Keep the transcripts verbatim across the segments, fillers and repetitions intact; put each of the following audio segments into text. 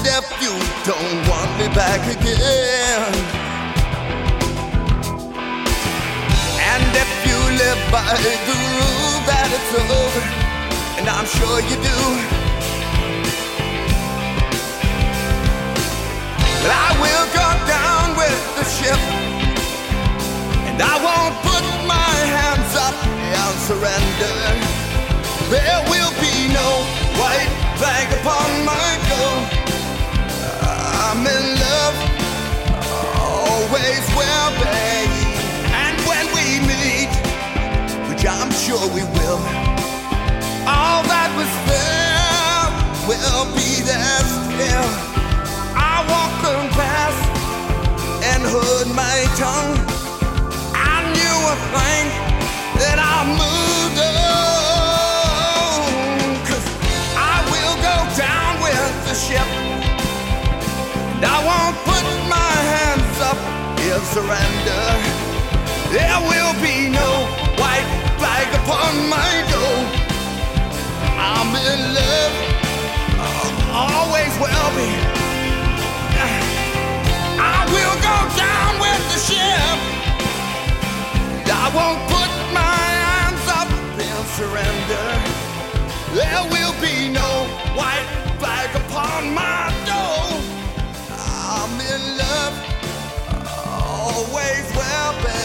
if you don't want me back again, and if you live by the rule that it's over, and I'm sure you do, but I will go down with the ship, and I won't put my hands up and surrender. There will be no white flag upon my door. I'm in love, always will be. And when we meet, which I'm sure we will, all that was there will be there still. I walk past and hold my tongue. I knew a thing that I moved on, 'cause I will go down with the ship, and I won't put my hands up in surrender. There will be no white flag upon my door. I'm in love, always will be. I will go down with the ship, and I won't put my hands up and surrender. There will be no white flag upon my door. I'm in love, always will be.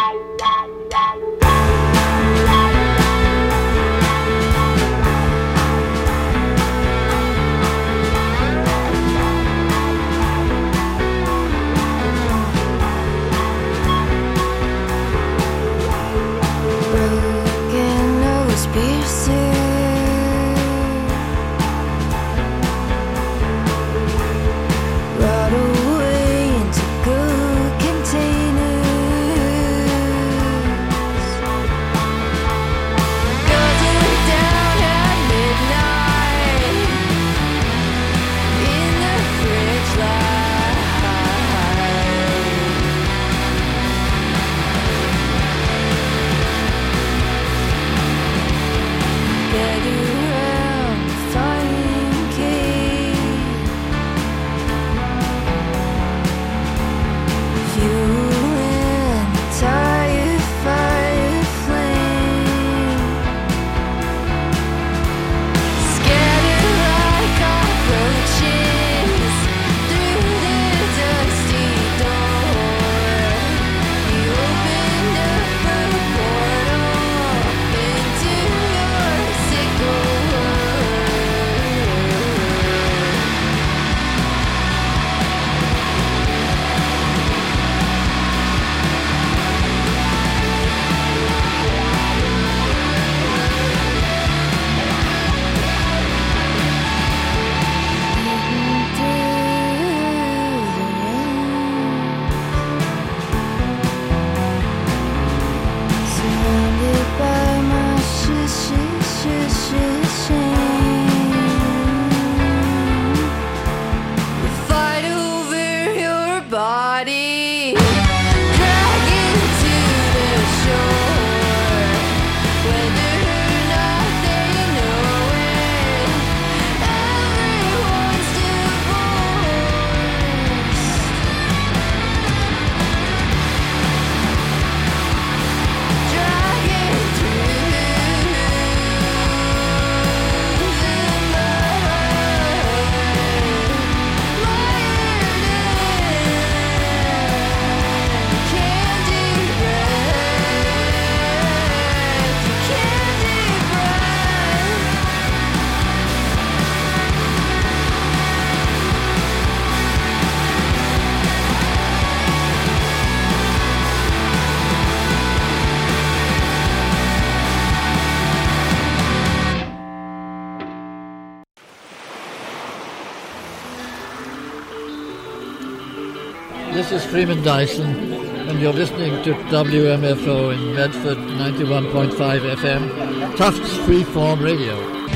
This is Freeman Dyson, and you're listening to W M F O in Medford, ninety-one point five F M, Tufts Freeform Radio.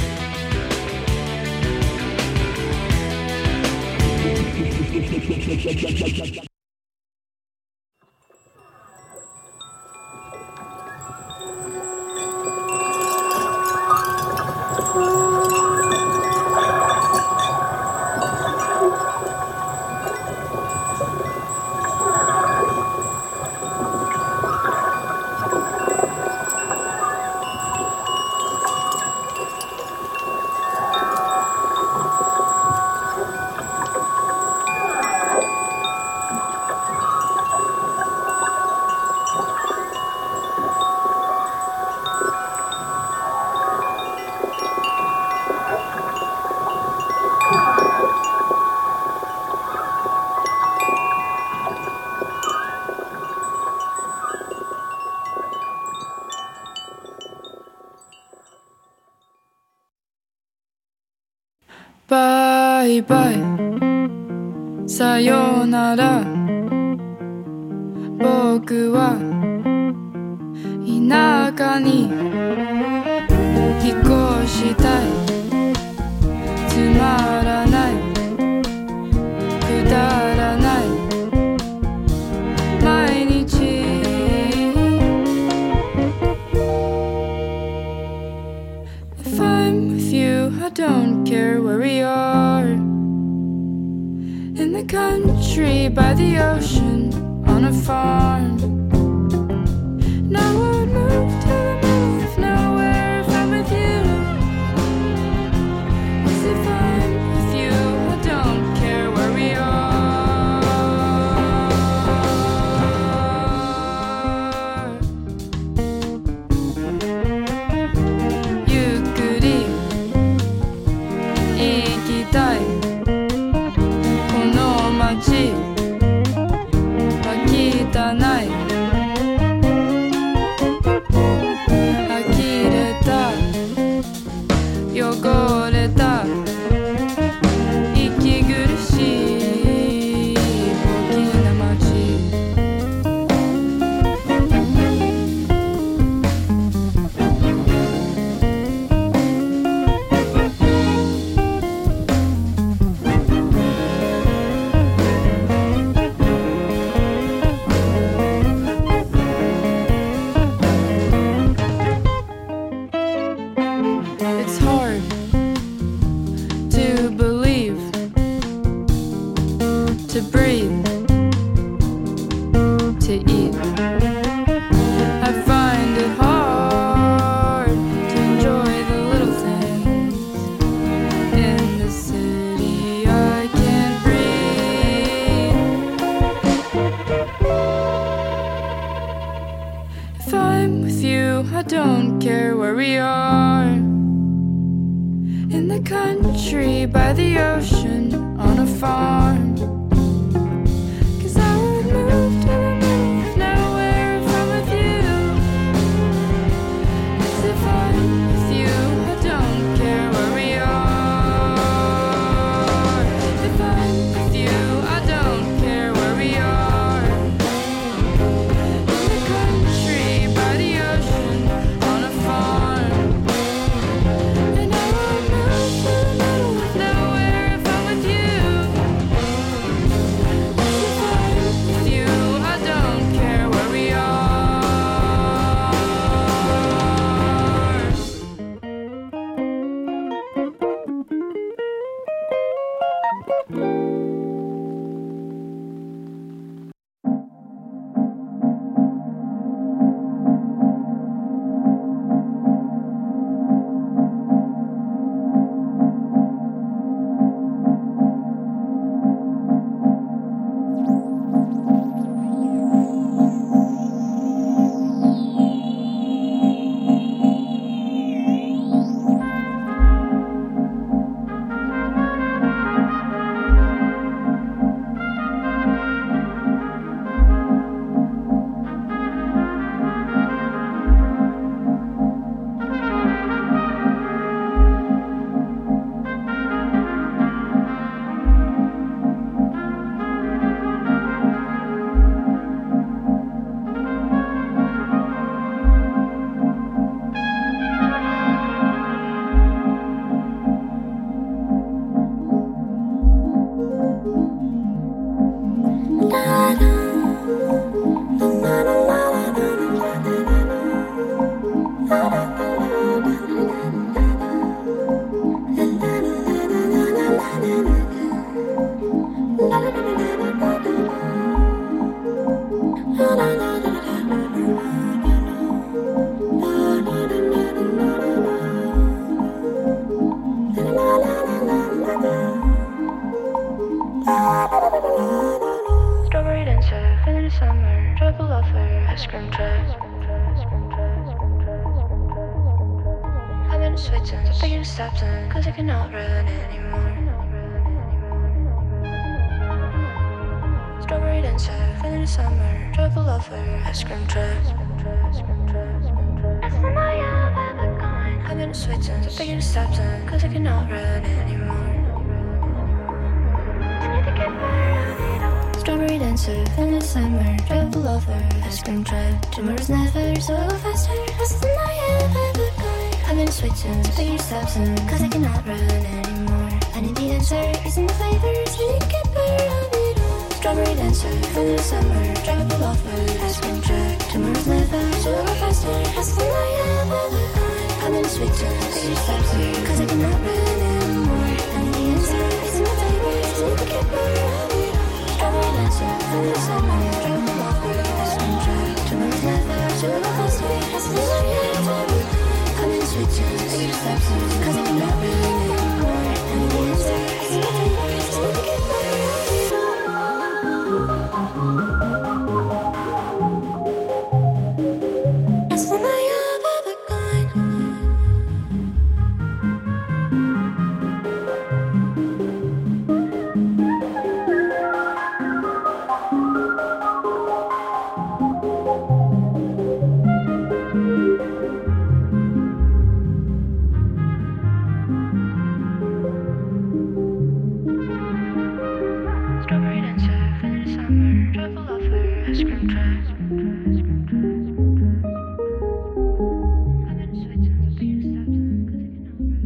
バイバイさようなら僕は田舎に引っ越したいつまらないくだらない毎日If I'm with you I don't care where we are In the country by the ocean on a farm And I would move to the middle of nowhere if I'm with you 'Cause if I'm with you I don't care where we are to breathe, to eat. I find it hard to enjoy the little things. In the city I can't breathe. If I'm with you, I don't care where we are. In the country, by the ocean, on a farm. 'Cause I would move to the middle of nowhere if I'm with you. 'Cause if I'm with you, I don't care where we are. If I'm with you, I don't care where we are. In the country, by the ocean, on a farm. And I would move to the middle of nowhere if I'm with you. 'Cause if I'm with you, I don't care where we are. Strawberry dancer, feeling the summer, trouble lover, ice cream truck. I'm in the sweet zone, so picking the steps in, 'cause I cannot run anymore. Strawberry dancer, feeling the summer, trouble lover, ice cream truck. That's the night I've ever gone. I'm in the sweet zone, so picking the steps in, 'cause I cannot run anymore. Strawberry dancer, feeling the summer, trouble lover, ice cream truck. Tomorrow's never so faster, that's the night I've ever gone. I'm in a sweet zone, so put your steps in, 'cause I cannot run anymore. I need the answer, isn't the flavors, really get better of it all. Strawberry dancer, feeling the summer, trouble lover, ice cream truck. Tomorrow's never so faster, that's the night I've ever gone. I'm in a sweet zone, so put your steps in, 'cause I cannot run anymore. I need the answer, isn't the flavors, really get better of it all. Strawberry dancer, feeling the summer, trouble lover, ice cream truck. Tomorrow's never so faster, that's the night I've ever gone. I'm in a sweet zone, so put your steps in, 'cause I cannot run anymore. I need the answer, isn't the flavors, really get better of it all. That's the night I've ever gone. Strawberry dancer, feeling the summer, trouble lover, ice cream truck. I'm in a sweet zone, so put your steps in, 'cause I cannot run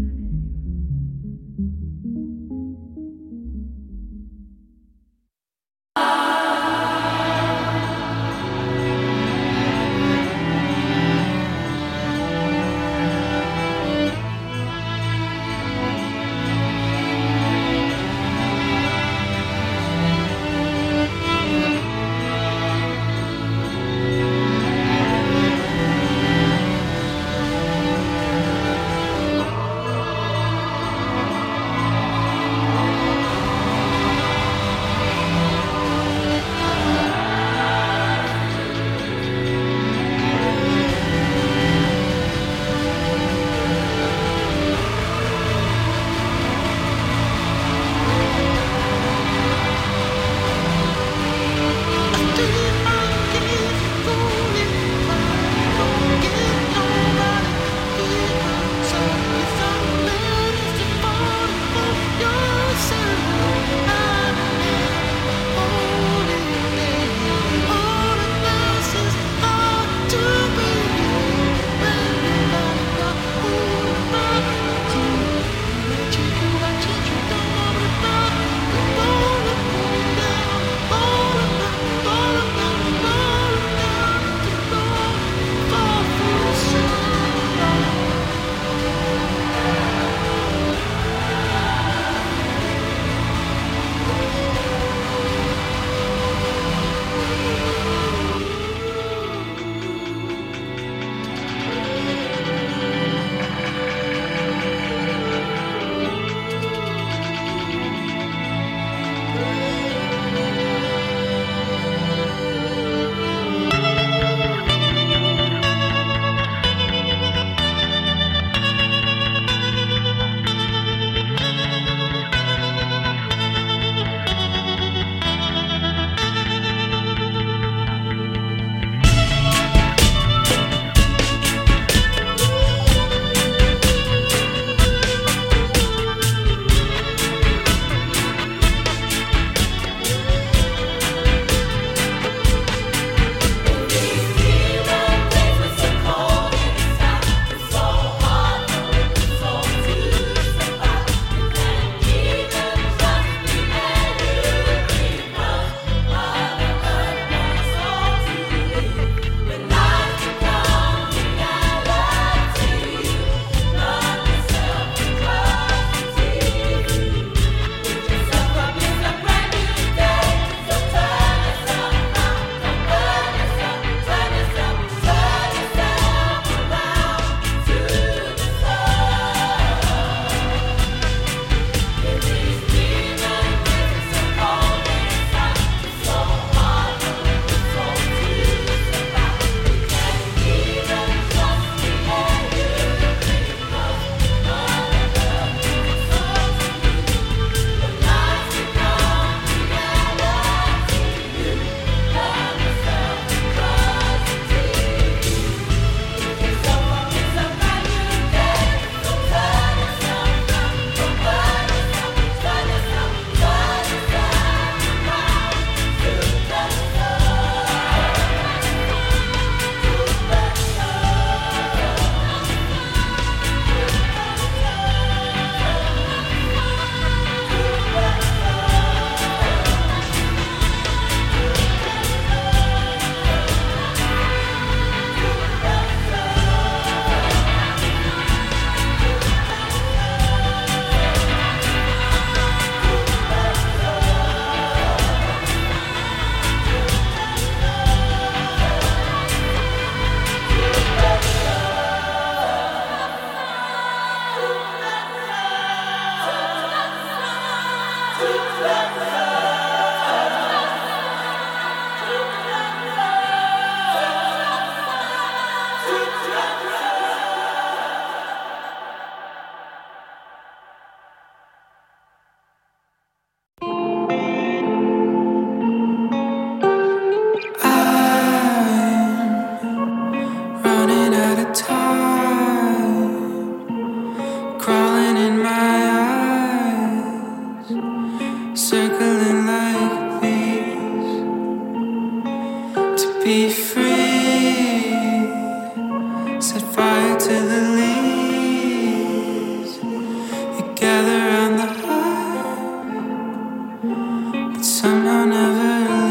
anymore. be free. Set fire to the leaves. You gather round the heart, but somehow never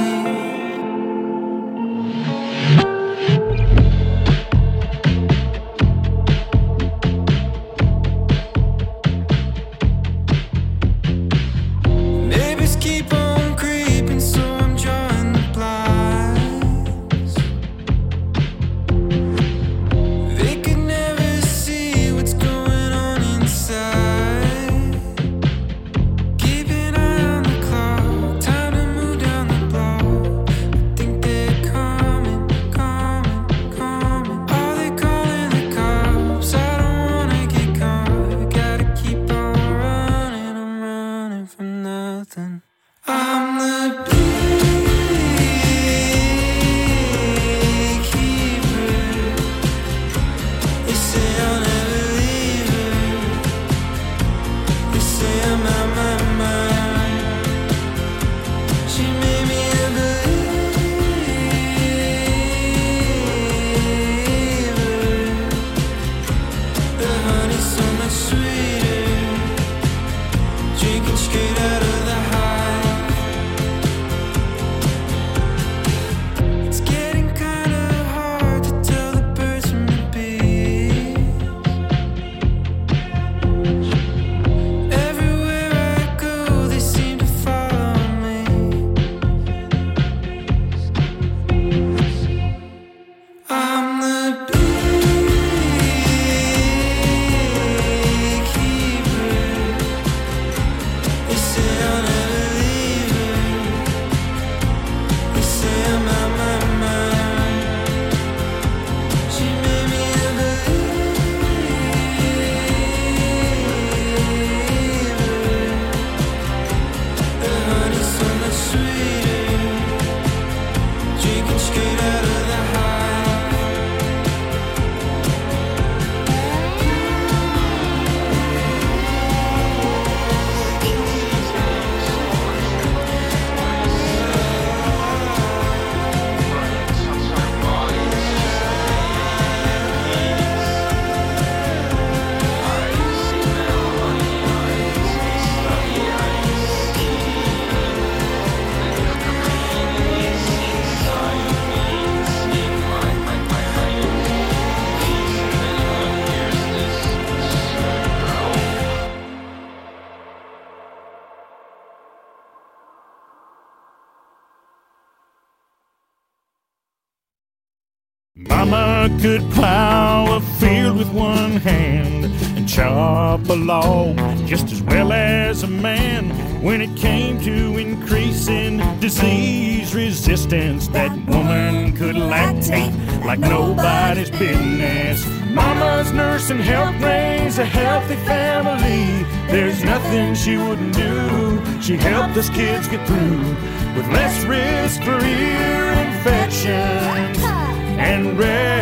Mama could plow a field with one hand and chop a log just as well as a man. When it came to increasing disease resistance, that woman could lactate like nobody's business. Mama's nurse and helped raise a healthy family. There's nothing she wouldn't do. She helped us kids get through with less risk for ear infections and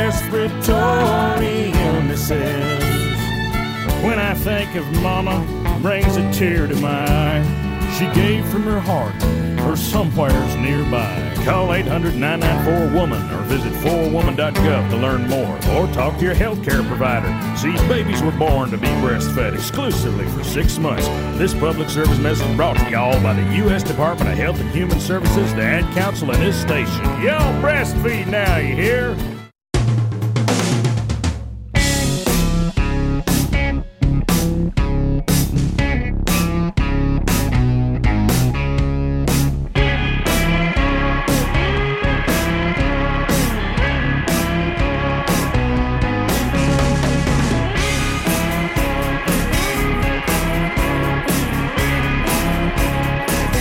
respiratory illnesses. When I think of Mama, brings a tear to my eye. She gave from her heart or somewheres nearby. Call eight hundred, nine nine four, WOMAN or visit four woman dot gov to learn more, or talk to your healthcare provider. These babies were born to be breastfed exclusively for six months. This public service message brought to y'all by the U S Department of Health and Human Services, the Ad Council, and this station. Y'all breastfeed now, you hear?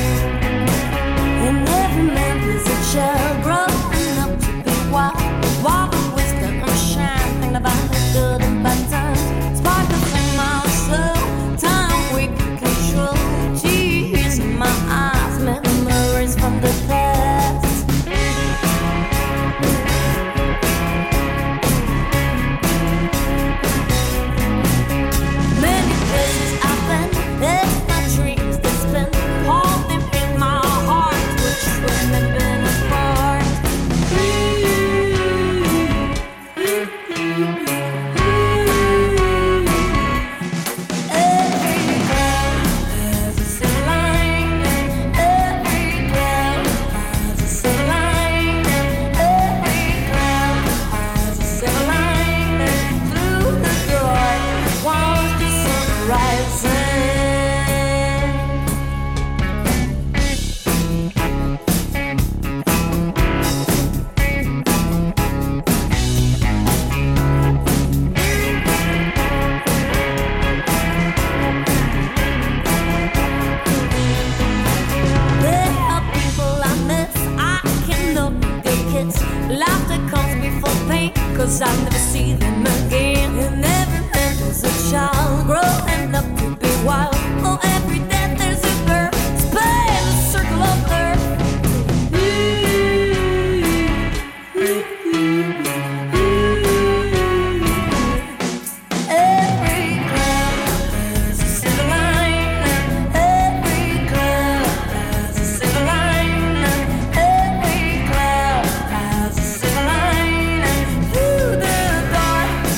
Why 'cause I'll never see them again. And every man is a child growing up to be wild. Oh, every day there's a bird spin the circle of earth. Every cloud has a silver line. Every cloud has a silver line. Every cloud has a silver line. Through the dark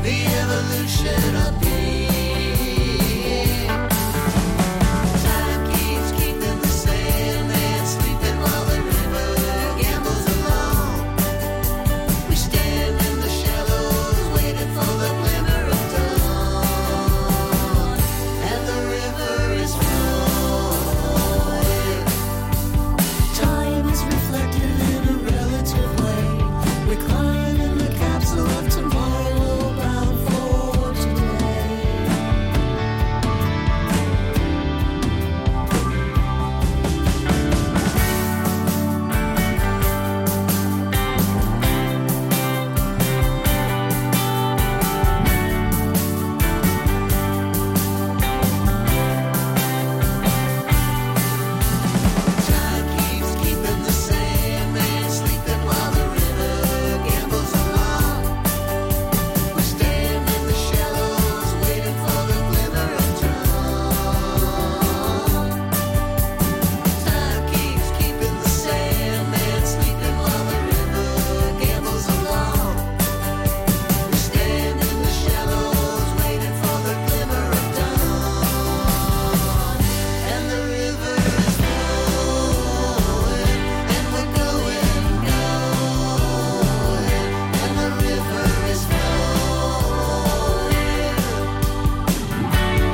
the evolution of being. Time keeps keeping the sandman sleeping while the river gambles along. We stand in the shallows waiting for the glimmer of dawn, and the river is flowing. Time is reflected in a relative way. Recline in the capsule of tomorrow, bound for today. Time keeps keeping the sandman sleeping while the river gambles along. We stand in the shallows waiting for the glimmer of dawn. Time keeps keeping the sandman sleeping while the river gambles along. We stand in the shallows waiting for the glimmer of dawn, and the river is flowing, and we're going, going, and the river is flowing.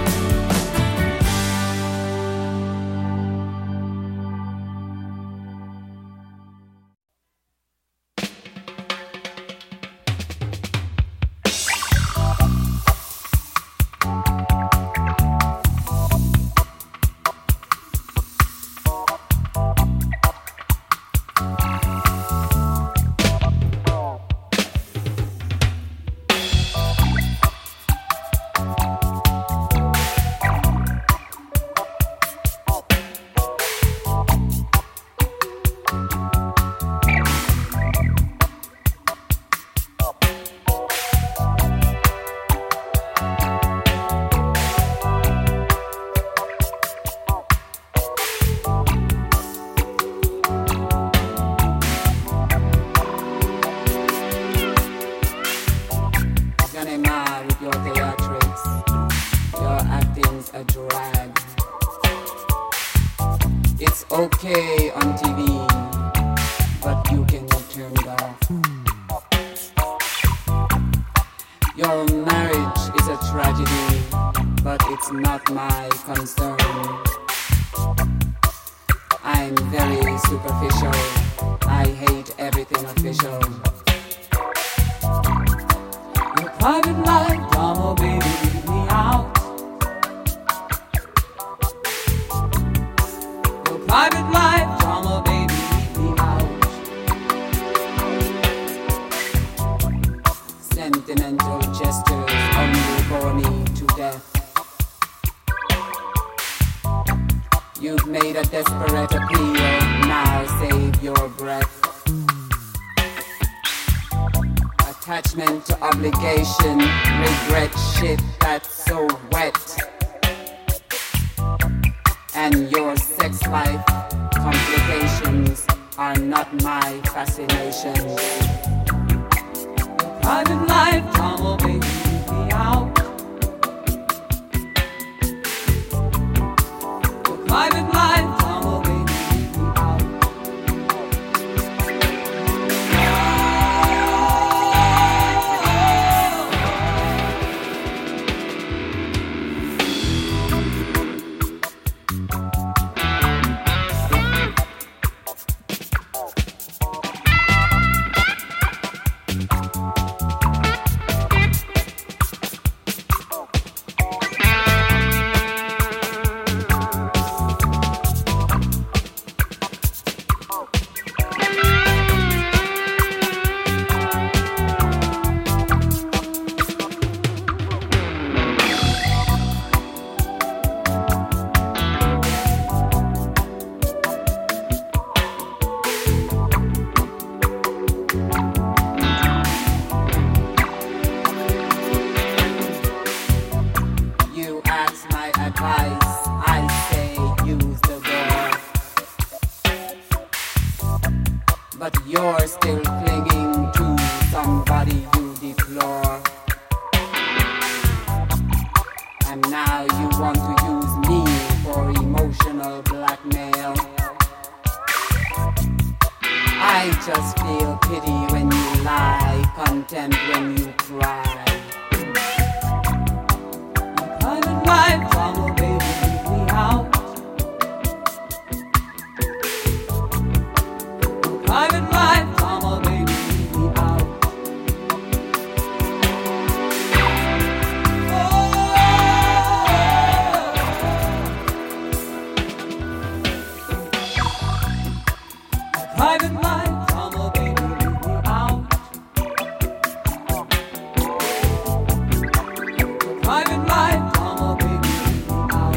Johnny Ma with your theatrics, your acting's a drag. It's okay on T V, but you can turn it off. Your marriage is a tragedy, but it's not my concern. I'm very superficial. I hate everything official. Your private life drama, baby, leave me out. Your private life drama, baby, leave me out. Sentimental gestures only bore me to death. You've made a desperate appeal, now save your breath. Attachment to obligation, regret shit that's so wet. And your sex life complications are not my fascination. Private life drama, baby, leave me out. Your private life drama, baby, leave me out. Now you want to use me for emotional blackmail. I just feel pity when you lie, contempt when you cry. Private life, drama, baby, leave me out. Private life, drama, baby, leave me out. Private life, drama, baby, leave me out. Private life, drama, baby, leave me out.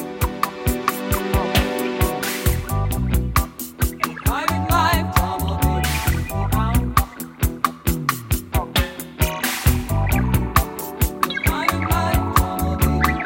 Private life, drama, baby, leave me out. Private life, drama, baby, leave me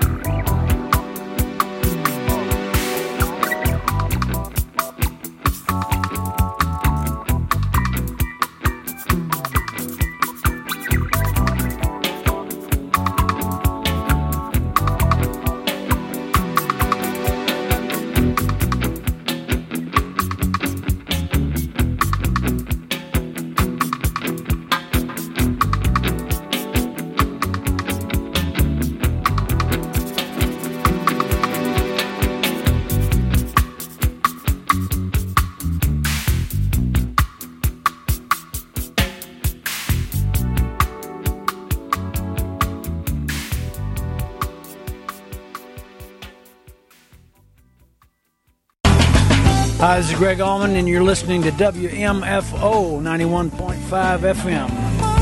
Hi, this is Greg Allman, and you're listening to W M F O ninety-one point five F M.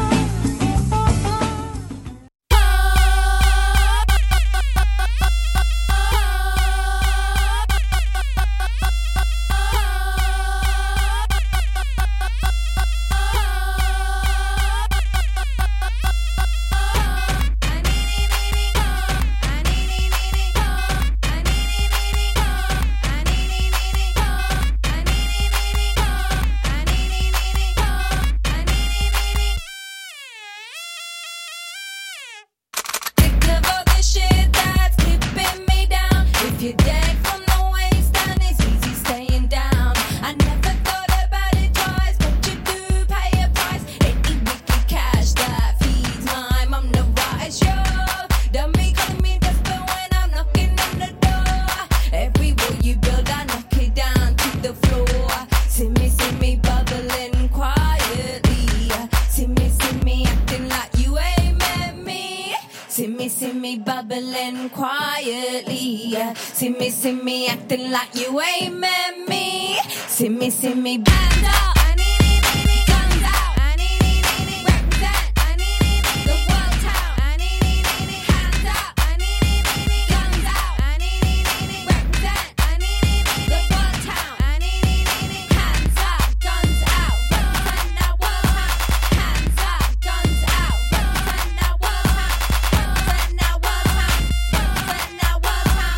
See me, see me acting like you ain't met me. See me, see me band up. Guns out. Represent the world town. Hands up. Guns out. Represent the world town. Hands up. Guns out. Represent that world town. Hands up. Guns out. Represent that world town. Represent that world town. Represent that world town.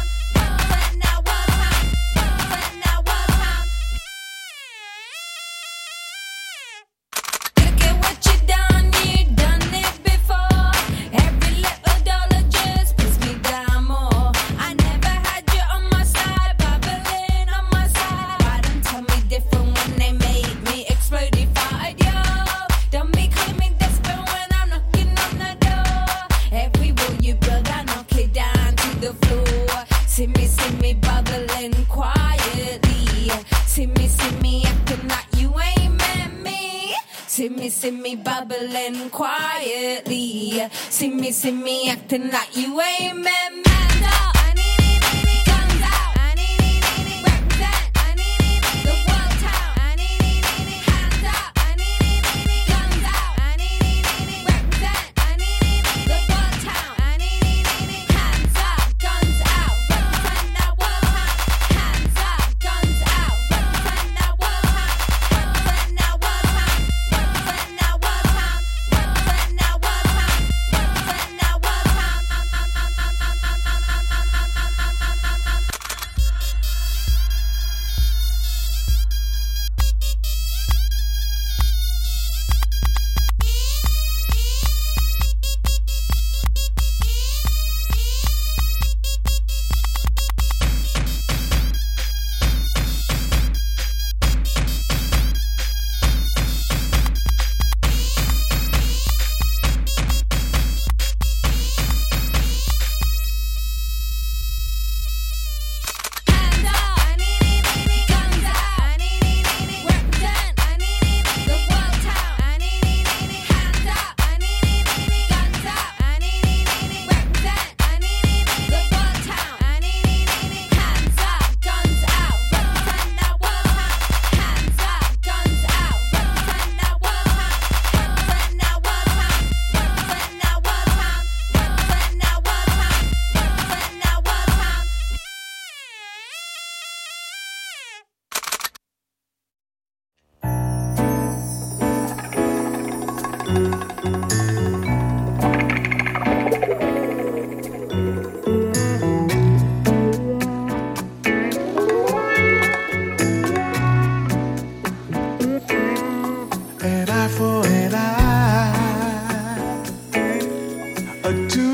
Look at what you done, you done it before. Every little dollar just puts me down more. I never had you on my side, bubbling on my side. Why don't tell me different when they made me explodified, yo? Don't be calling me desperate when I'm knocking on the door. Every wall you build, I knock it down to the floor. See me, see me bubbling quietly. See me, see me acting like you ain't met me. See me, see me bubbling quietly. See me, see me acting like you ain't met me. Hands up. Guns out. Represent the world town. Hands up. Guns out. Represent the world town. Hands up. Guns out. Represent that world town. Hands up. Guns out. Represent that world town. Represent that world town. Represent that world town. Represent that world town. Represent that world town.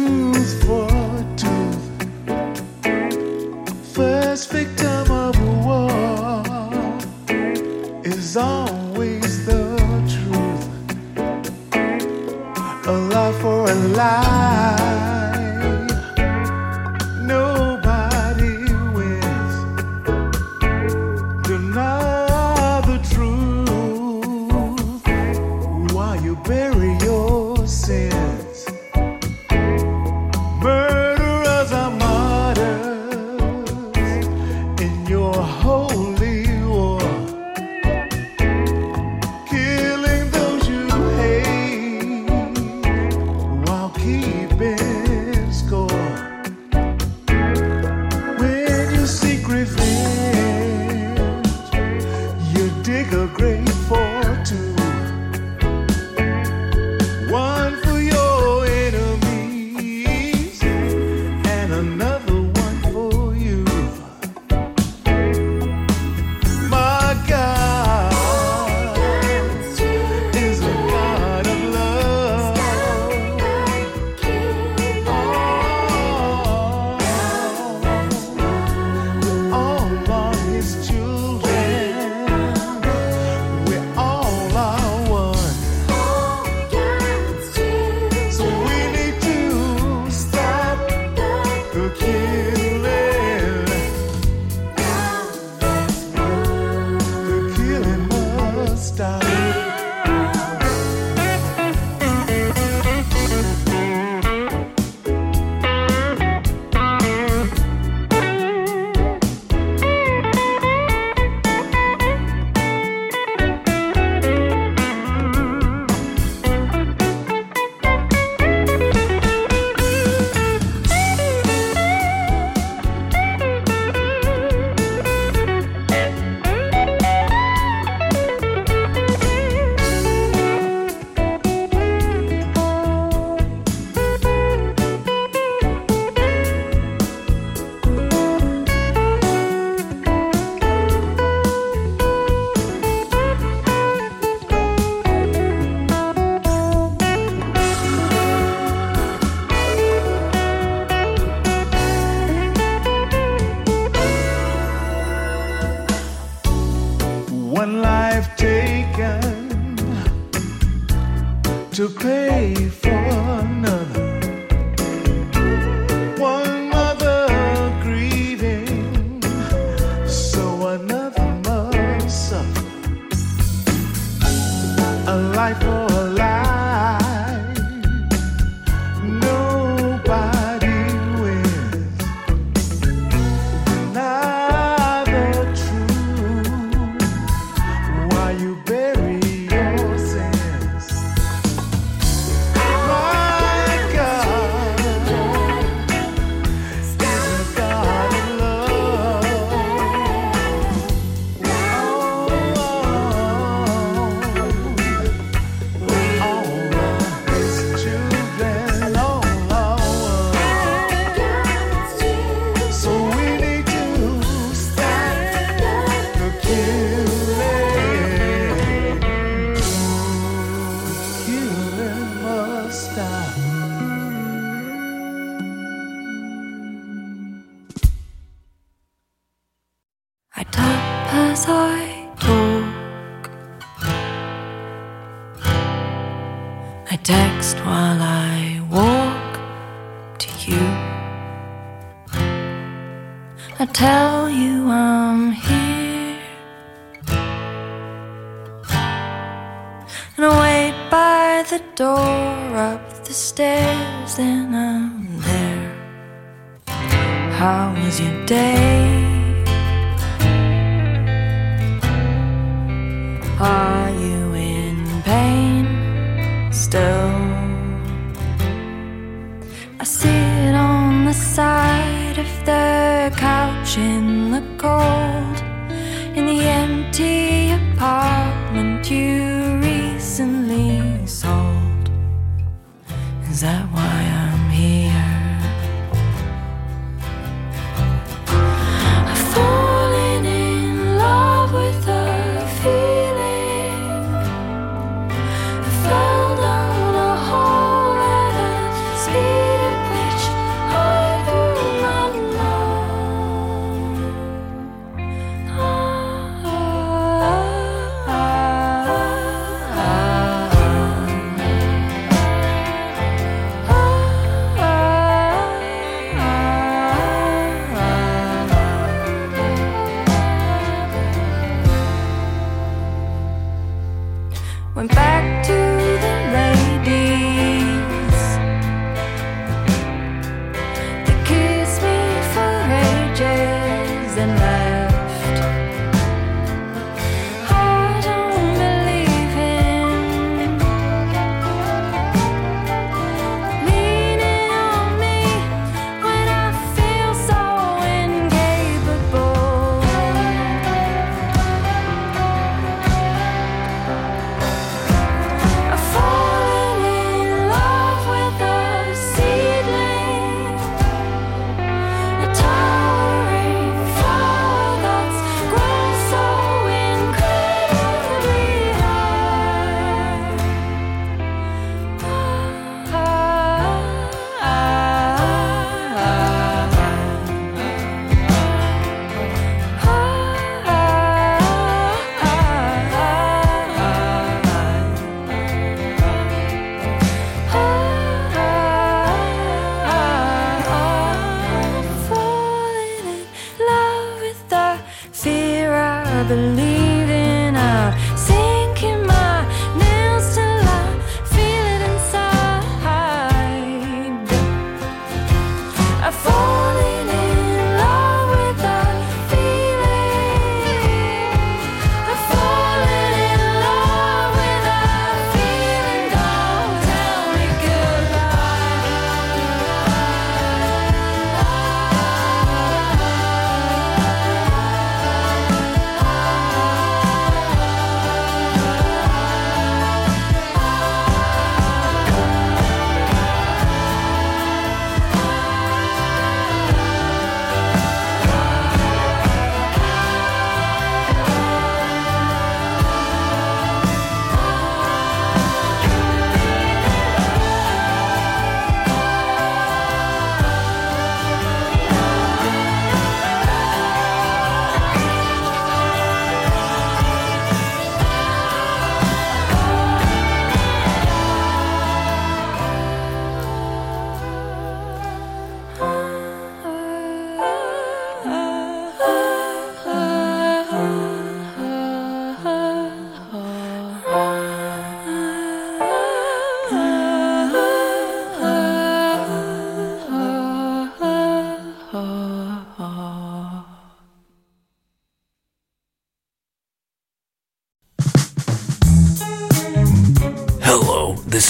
tooth for tooth. First victim of a war is always the truth. A life for a lie. Nobody wins. Deny the truth while you bury your sins. Murderers are martyrs in your holy war, killing those you hate while keeping score. When you seek revenge, you dig a grave for two. One for your enemies and another one for you. My God is a God of love. We're all are His children. We all are one. So we need to stop the killing. The killing must stop. One life taken to pay for another. One mother grieving, so another must suffer. A life for a life. Nobody wins. Deny the truth while you bury your sins. My God is a God of love. We all are His children, all are one. So we need to stop the killing. Killing must stop. I tap as I talk. I text while I walk to you. I tell you I'm here. And I wait by the door up the stairs, then I'm there. How was your day? Are you in pain still? I sit on the side of the couch in the cold, in the empty apartment you recently sold. Is that why I'm here? I've fallen in love with the feeling. I fell down a hole at a speed of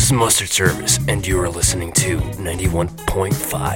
is Mustard Service, and you are listening to ninety-one point five